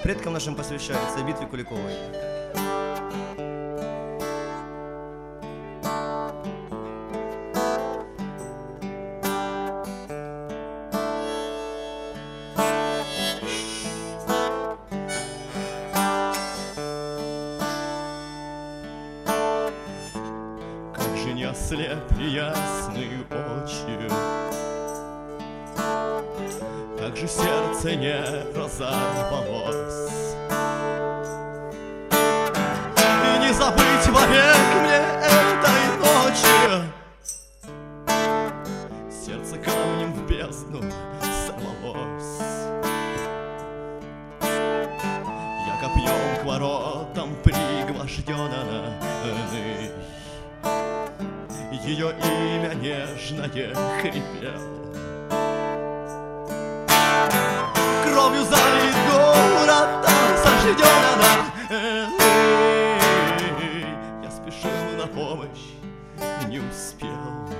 предкам нашим посвящается, битве Куликовой. Как же не ослепли ясные очи, как же сердце не разорвалось, и не забыть вовек мне этой ночи. Сердце камнем в бездну сорвалось. Я копьем к воротам пригвожденный, ее имя нежное хрипело. Кровью залит город, сожжен она. Я спешил на помощь, не успел.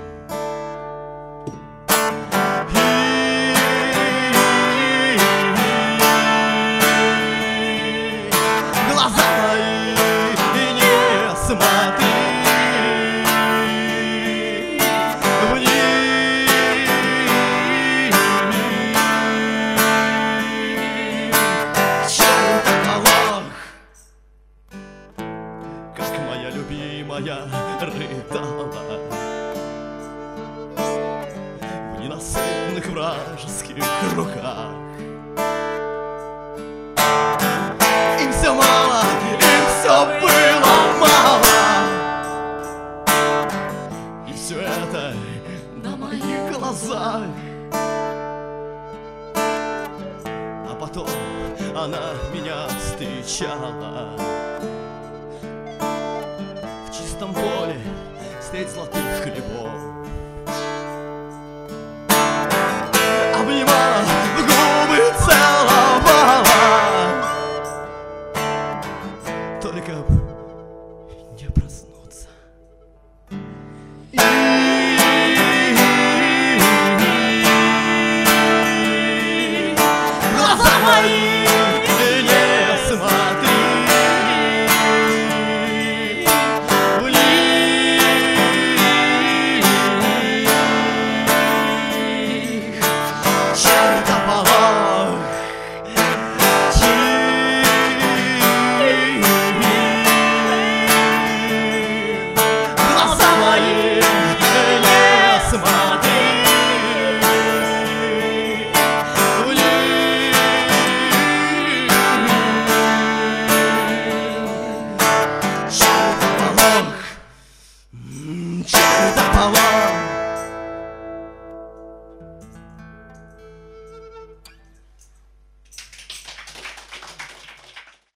Глаза мои не смотри. Любимая рыдала в ненасытных вражеских руках. Им все мало, им все было мало, и все это на моих глазах. А потом она меня встречала в чистом поле средь золотых хлебов.